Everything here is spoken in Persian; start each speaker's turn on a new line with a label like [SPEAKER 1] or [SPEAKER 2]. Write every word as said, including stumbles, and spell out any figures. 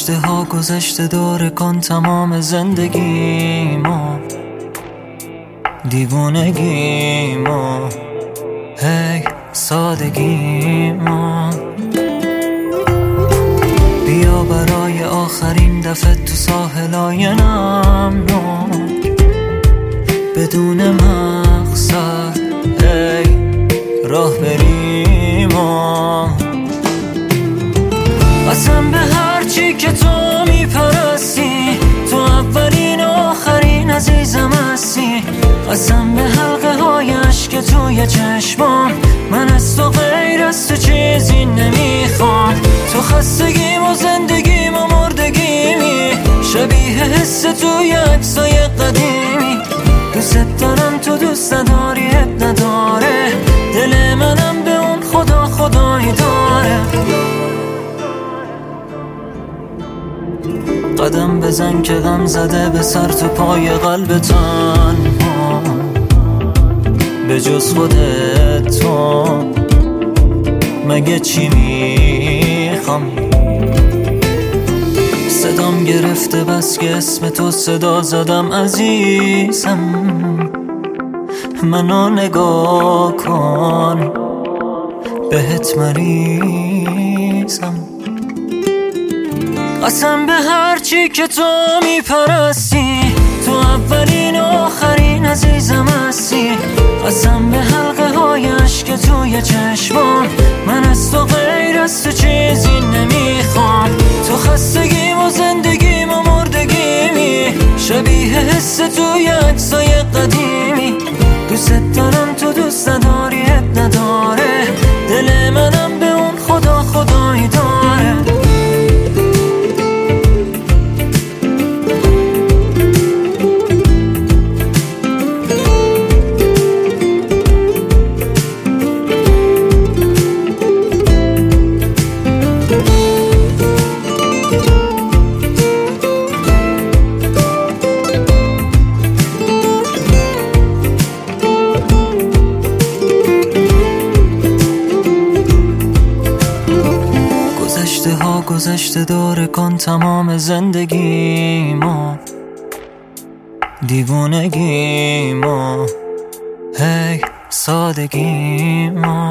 [SPEAKER 1] گذشته ها گذشته دور کن تمام زندگیمو، دیوونگیمو، هی سادگیمو. بیا برای آخرین دفعه تو ساحلای نمناک، بدون مقصد هی راه بریم. قسم به هرچی که تو میپرستی، تو اولین و آخرین عزیزم هستی. قسم به حلقه هایش که توی چشمام، من از تو غیر از تو چیزی نمیخوام. تو خستگیم و زندگیم و مردگیمی، شبیه حس توی عکسای قدیمی. دوست دارم تو دوست نداری اب نداره، دل منم به اون خدا خدایی داره. قدم بزن که غم زده به سر تو پای قلب تنها، به جز خودت تو مگه چی میخوام؟ صدام گرفته بس که اسم تو صدا زدم عزیزم، منو نگاه کن بهت مریضم. قسم به هرچی که تو میپرستی، تو اولین و آخرین عزیزم هستی. قسم به حلقه هایش که توی چشمام، من از تو غیر از تو چیزی نمیخوام. تو خستگیم و زندگیم و مردگیمی، شبیه حس توی عکسای قدیمی. دوست دارم تو دوست نداری اب نداره، دل منم به اون خدا خدایی داره. گذشته ها گذشته دور کن تمام زندگیمو، دیوونگیمو، هی سادگیمو.